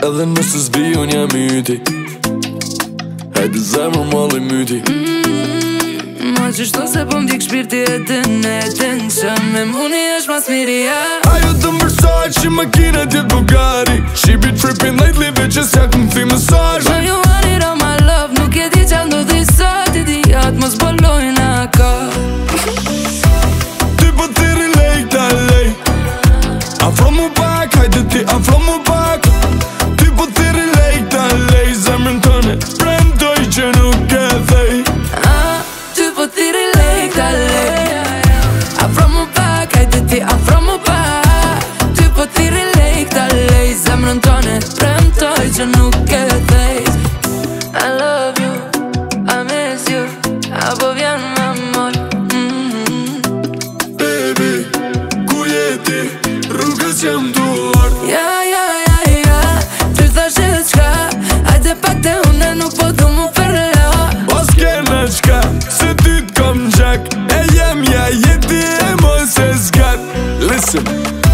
Edhe nëse s'bi unë jam yti. Hajde zemër malli myti. Ma qështu se po m'dik shpirti e din që me muni është mas miria. Ajo të mërsoj që makina t'jet Bugatti. She be tripping lately bitches ja këm thi mesazh. When you want it all my love, nuk e di qa ndodhi sot. Idiot mos bolojna ka. Ty po ti relej ta lej. Afro mu pak, hajde ti afro mu pak. Ty po ti relej ta lej. Zemrën tëne premtoj që nuk e thej. Ty po ti relej ta lej. Afro mu pak, hajde ti afro mu pak. Ty po ti relej ta lej. Zemrën tëne premtoj që nuk e thej. I love you, I miss you. Apo vjen m'amor. Baby, ku jeti, rrugës jam duar. Ja, ty thash e qka. Hajde pak te une nuk po du mu përla. Mos kena qka, se ty t'kom gjak. E jam ja jeti e mos e zgat. Listen